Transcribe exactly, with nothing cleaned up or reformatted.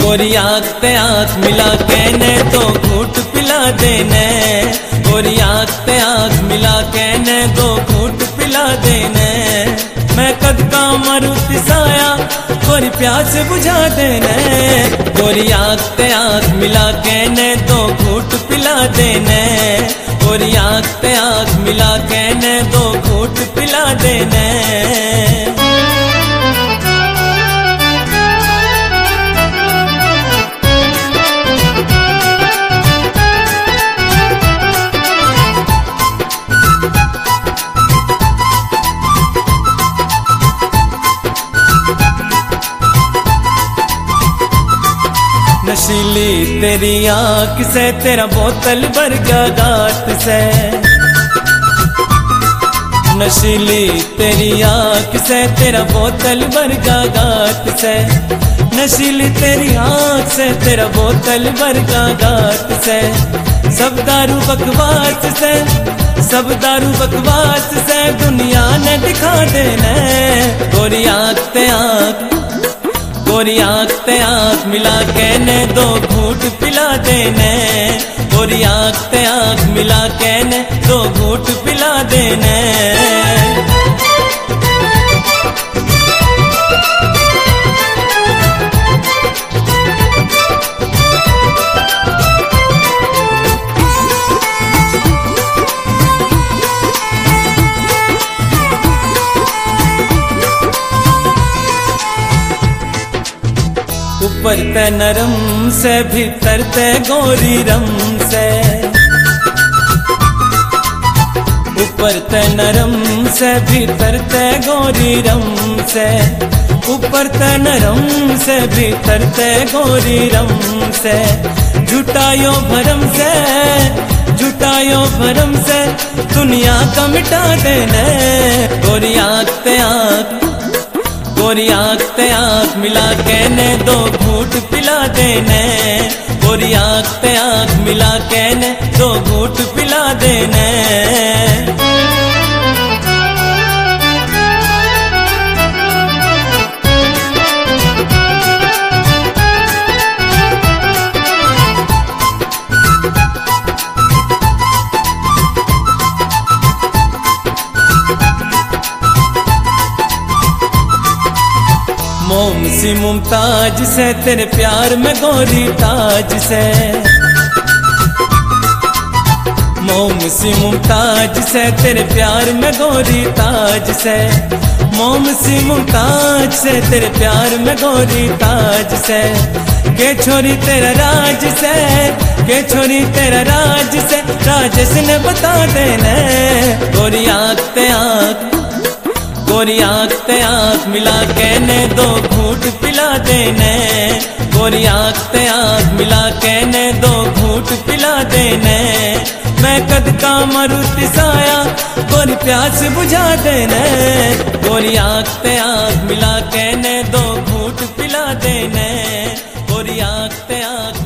गोरी आँख ते आँख मिला के ने दो घूट पिला देने, गोरी आँख ते आँख मिला के ने दो घूट पिला देने। मैं कद का मारुति साया गोरी प्यास बुझा देने, गोरी आँख ते आँख मिला के ने दो घूट पिला देने, गोरी आँख ते आँख मिला के ने दो घूट पिला देने। नशीली तेरी आँख से तेरा बोतल भर गया गात से, नशीली तेरी आँख से तेरा बोतल भर गया गात से, नशीली तेरी आँख से तेरा बोतल भर गया गात से। सब दारू बकवास से, सब दारू बकवास से दुनिया ने दिखा देना, गोरी आँख ते आँख, गोरी आँख ते आँख मिला के ने दो घूट पिला देने, गोरी आँख ते आँख मिला के ने दो घूट पिला देने। ऊपर ते नरम से भीतर ते गोरी रम से, ऊपर ते नरम से भीतर ते गोरी रम से, ऊपर ते नरम से भीतर ते गोरी रम से। जुटायो भरम से, जुटायो भरम से दुनिया का मिटा देने, गोरी आँख ते आँख, गोरी आँख ते आँख मिला के ने दो घूट पिला देने, गोरी आँख ते आँख मिला के ने दो घूट पिला देने। मोम सी मुमताज से तेरे प्यार में गोरी ताज से, मोम सी मुमताज से तेरे प्यार में गोरी ताज से, मोम सी मुमताज से तेरे प्यार में गोरी ताज से। के छोरी तेरा राज से, के छोरी तेरा राज से राजेश ने बता देने, गोरी आँख ते आँख, गोरी आँख ते आँख मिला के ने दो घूट पिला देने, गोरी आँख ते आँख मिला के ने दो घूट पिला देने। मैं कद का मारुति साया गोरी प्यास बुझा देने, गोरी आँख ते आँख मिला के ने दो घूट पिला देने, गोरी आँख ते आँख